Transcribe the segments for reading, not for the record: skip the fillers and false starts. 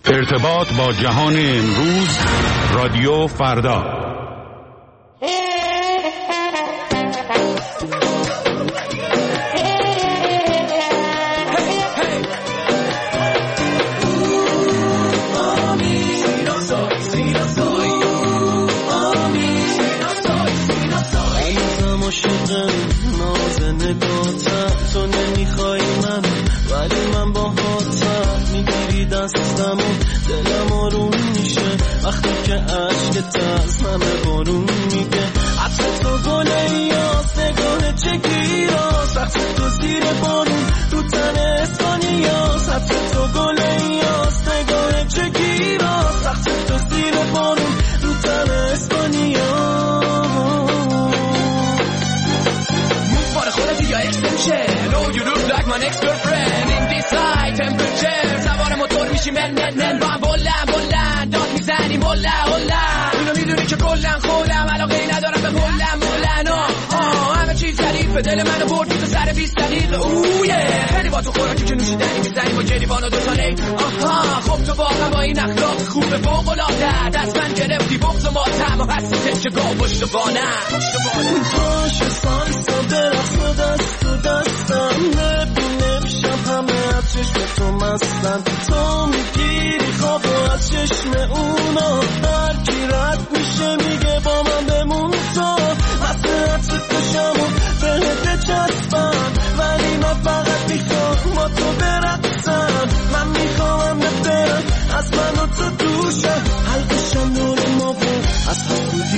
ارتباط با جهان امروز، رادیو فردا. تو نمیخوای من ولی من با هاتم میگیری دستم و دلم آروم میشه وقتی که عشقت از همه بارون میگه عطر تو گله یاست نگاه چگیراست رقص تو زیر بارون رو تن اسپانیاست عطر تو گله یاست نگاه چگیراست رقص تو زیر بارون رو تن اسپانیاست مفار خودت یا اکستنشن Oh you look like my next girlfriend in this high temperature سوار موتور میشی من با هم بلند داد میزنیم هلا اینو میدونی که کلن خودم علاقه ای ندارم به بلند همه چیز ظریفه دل منو بردی تو سر 20 دقیقه اوه خیلی با تو خوراکی که نوشیدنی میزنیم با جریوان و دوتا نی خب تو واقعا با این اخلاق خوبه فوق‌العاده دست من گرفتی بغض و ماتم و هستی تکه پشت بانم باشه سالسا برقص و دست تو دستم نبینم شب همه از چشم تو مستن تو میگیری خواب و از چشم اونا هرکی رد میشه میگه با من بمون تو مسئلت بشم و بهت چسبم ولی من فقط میخوام با تو برقصم من میخوام ببرم از من و تو دوشم حلقشم نور ما بود از حسودی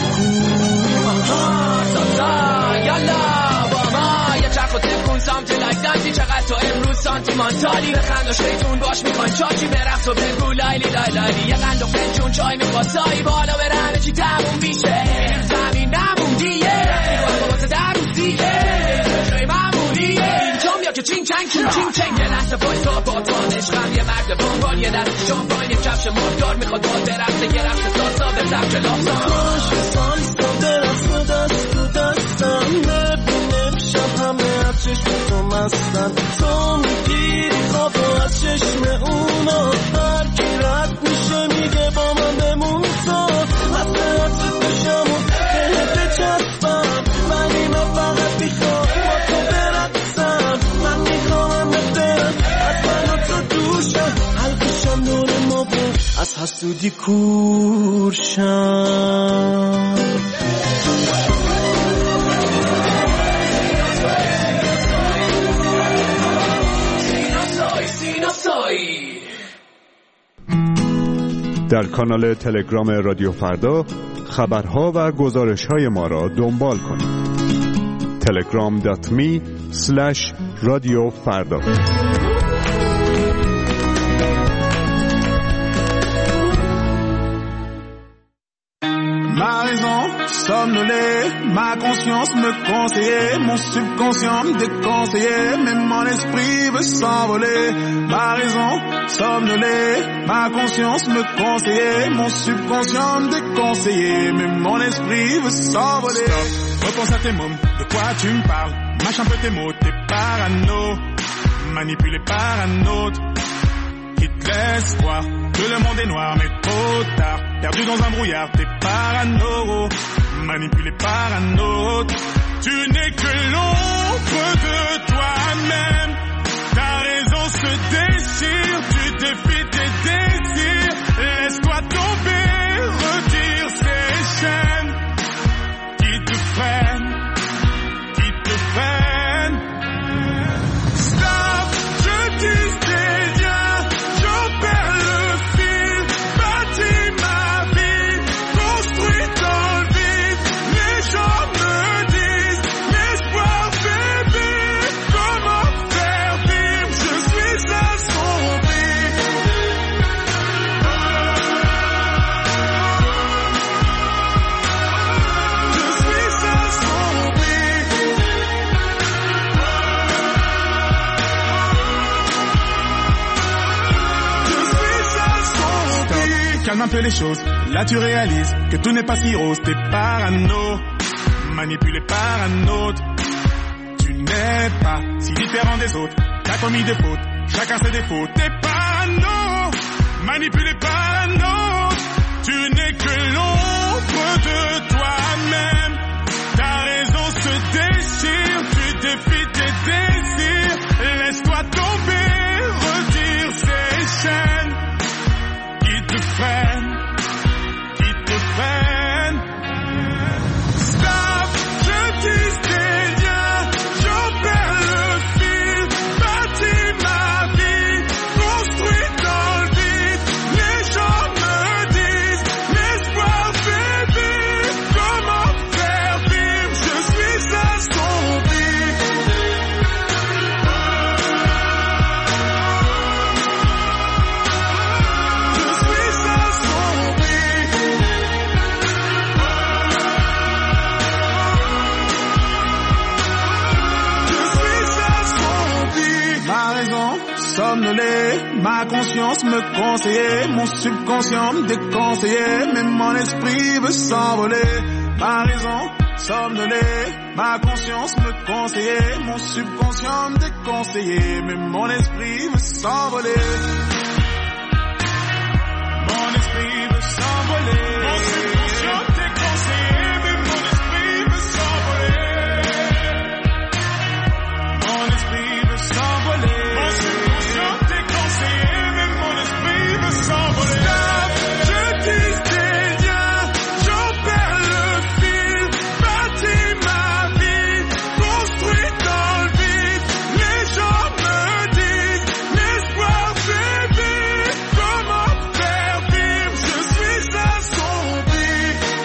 یالا با ما یه چرخ و تف کن سامتی لایک دانتی چقدر تو امروز سانتی مانتالی بخند و شیطون باش میخواین چاچی برقص و بگو لایلی یه قند و فنجون چای میخواستایی بالا بره همه چی تموم میشه زمین نموندیه بابات در روزیه جای معمولیه اینجام یا که چین چنگ یه لحظه بایستا با تو عشقم یه مرد بانبان یه دست شامپاین یه کفش مردار میخواد باد برقصه یه رقص سالسا به سبک لافسان برقص دست تو دستم نبینم شب همه از چشم تو مستن تو میگیری خواب و از چشم اونا هرکی رد میشه میگه با من بمون تو مسئلت بشم و بهت چسبم ولی من فقط میخوام با تو برقصم من میخوام ببرم از من و تو دوشم حلقشم نور ما بود از حسودی کورشم در کانال تلگرام رادیو فردا خبرها و گزارش‌های ما را دنبال کنید. telegram.me/رادیو فردا. Ma raison somnolée, ma conscience me conseillait, mon subconscient me déconseillait, même mon esprit veut s'envoler. Ma raison somnolée, ma conscience me conseillait, mon subconscient me déconseillait, même mon esprit veut s'envoler. Stop, repense à tes mômes, de quoi tu me parles? Mâche un peu tes mots, t'es parano, manipulé par un autre qui te laisse croire que le monde est noir, mais trop tard. Perdu dans un brouillard, t'es parano, manipulé par un autre. Tu n'es que l'ombre de toi-même. Ta raison se déchire, tu défies tes désirs. Laisse-toi tomber, retire ces chaînes qui te freinent, qui te freinent. Stop, je disais bien, j'en perds le fil, bâtis ma vie, construis dans le vide. Les gens me disent, l'espoir bébé, comment faire vivre? Je suis assombri. Je suis assombri. Calme un peu les choses, là tu réalises que tout n'est pas si rose, t'es parano, manipulé par un autre. Tu n'es pas si différent des autres, t'as commis des fautes, chacun ses défauts, t'es parano, manipulé manipulé par la nôtre. Tu n'es que l'ombre de toi-même. Ta raison se déchire, tu défies tes désirs. Laisse-toi tomber, retire ces chaînes qui te freinent. Stop, je tisse des liens, j'en perds le fil, bâtis ma vie, construit dans le vide. Les gens me disent, l'espoir fait vivre, comment faire vivre, je suis assombri. Je suis assombri. Ma raison somnolée, ma conscience me conseillait, mon subconscient me déconseillait, mais mon esprit veut s'envoler. Ma raison somnolée, ma conscience me conseillait, mon subconscient me déconseillait, mais mon esprit veut s'envoler. Mon esprit veut s'envoler. Mon subconscient déconseillé, mais mon esprit veut s'envoler. Mon esprit veut s'envoler. Mon subconscient déconseillé, mais mon esprit veut s'envoler. Stop, je tisse des liens, j'en perds le fil, bâtis ma vie, construit dans le vide. Les gens me disent, l'espoir fait vivre, comment faire vivre, je suis assombri.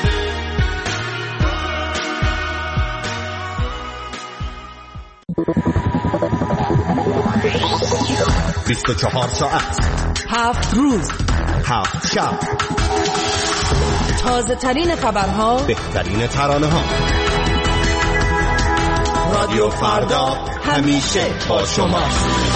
24 ساعت 7 روز 7 شب تازه ترین خبرها، بهترین ترانه ها. رادیو فردا همیشه با شماست.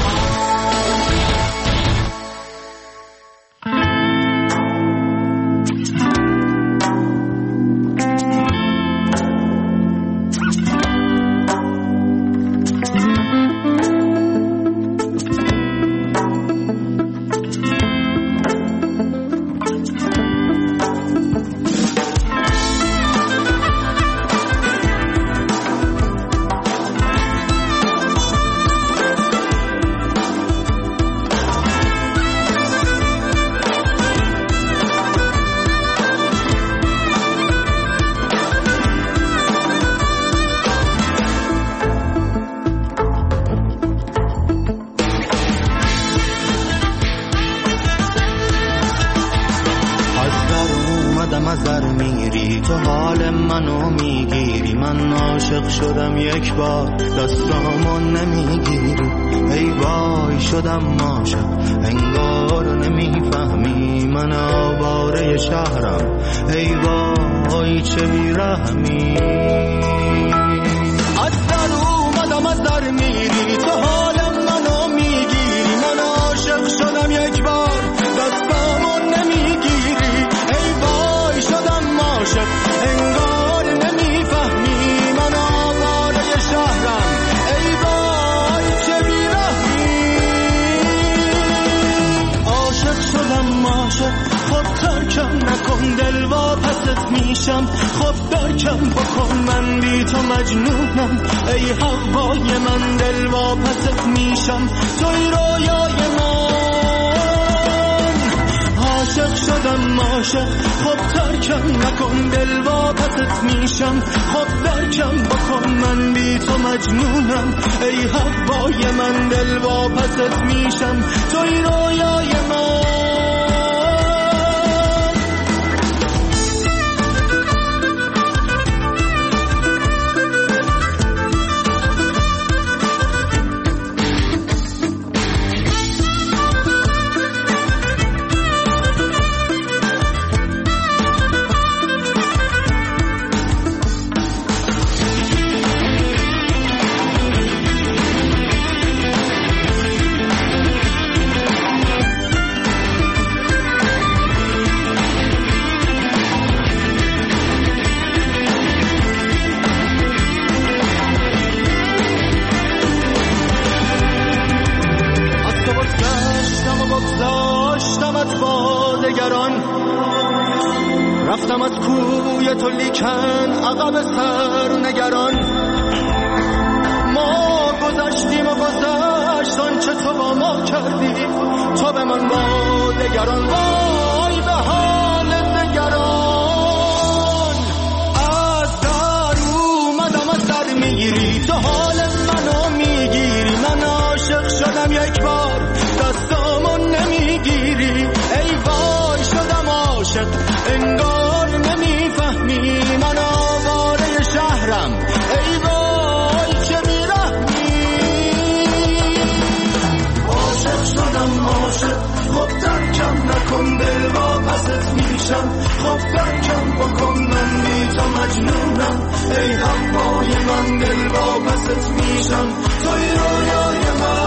شدم یک بار دستامو نمیگیری، ای وای شدم عاشق انگار نمیفهمی، من آواره شهرم ای وای چه بیرحمی. از در اومدم از در میری، تو حالم منو میگیری، من عاشق شدم یک بار دستامو نمیگیری، ای وای شدم عاشق انگار نمیفهمی، من آواره شهرم ای وای چه بیرحمی. عاشق شدم عاشق، خب ترکم نکن دل واپست میشم، خب درکم بکن من بی تو مجنونم، ای هوای من دل واپست میشم، توی رویای من. عاشق شدم عاشق، خب ترکم نکن دل واپست میشم، خب درکم بکن من بی تو مجنونم، ای هوای من دل واپست میشم، توی رویای من. باد با دگران. رفتم از کوی تو لیکن عقب سر نگران. ما گذشتیم و گذشت آنچه تو با ما کردی، تو به من با دگران. وای به حال دگران. از در اومدم از در میگیری، تو حال منو میگیری. من عاشق شدم یک بار دستامو نمیگیری. ای وای شدم عاشق انگار نمیفهمی. من آواره شهرم ای وای چه بیرحمی. عاشق شدم عاشق، خب ترکم نکن دل واپست میشم. خب ترکم بکن من بی تو مجنونم. ای هوای من دل واپست میشم، توی رویای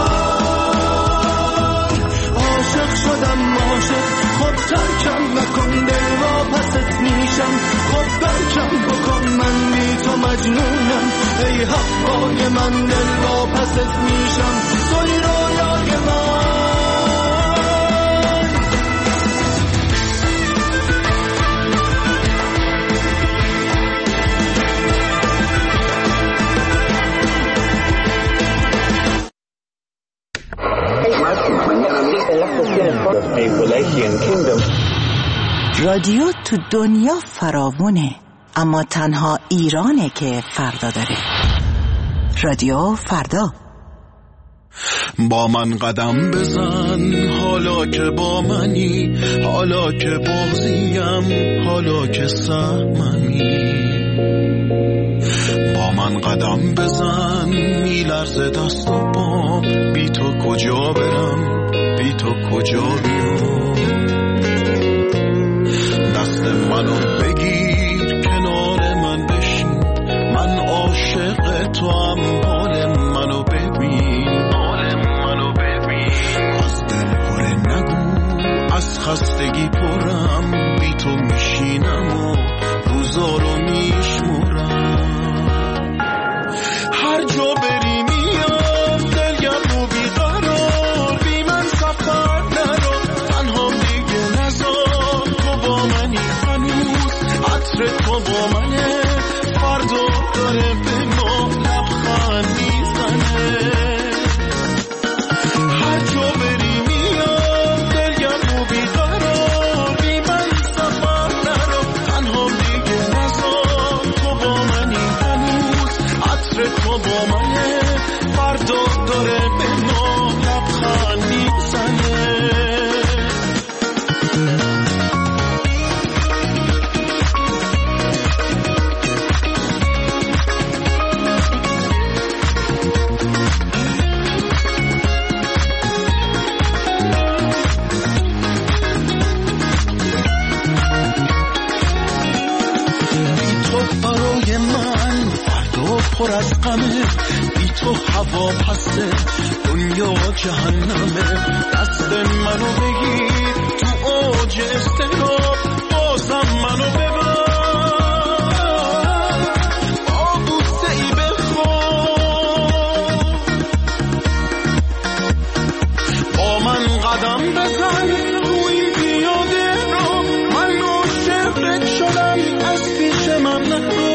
من. عاشق شدم عاشق، خب ترکم نکن دل واپست میشم. خب ترکم بکن من بی تو مجنونم. ای هوای من دل واپست میشم، توی رویای من. رادیو تو دنیا فراوونه، اما تنها ایرانه که فردا داره. رادیو فردا. با من قدم بزن حالا که با منی، حالا که بازیم، حالا که سهممی. با من قدم بزن میلرزه دست و پام، بی تو کجا برم، بی تو کجا بیام. دست منو بگیر کنار من بشین، من عاشق تو هم. حال منو ببین، حال منو ببین. از دل پره نگو، از خستگی پرم، بی تو میشینم و روزا رو میشمرم. هر جا بری میام دلگرم و بیقرار، بی من سفر نرو تنها دیگه نزار. تو با منی هنوز، عطر تو با منه، فردا داره به ما لبخند میزنه. هر جا بری میام دلگرم و بیقرار، بی من سفر نرو تنها دیگه نزار. تو با منی هنوز، عطر تو با منه، فردا داره به ما لبخند میزنه. برای من فردا پر از غمه، بی تو هوا پسه، دنیا جهنمه. دست منو بگیر تو اوج استراب، بازم منو ببر با بوسه ای بخواب. با من قدم بزن روی پیاده رو، من عاشقت شدم از پیش من نرو.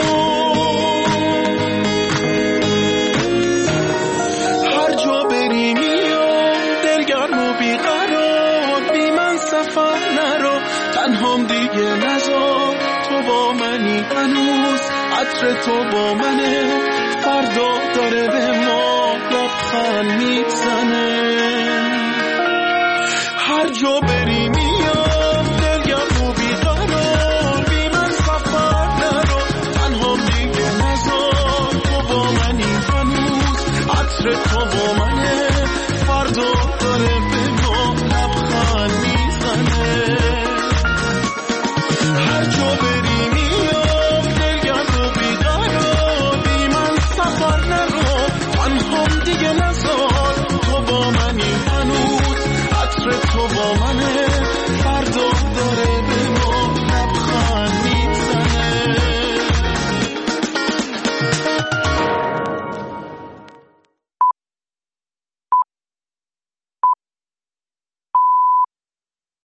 هر جا بری میام دلگرم و بیقرار، بی من سفر نرو تنهام دیگه نزار. تو با منی هنوز، عطر تو با منه، فردا داره به ما لبخند میزنه. هر جا بری میام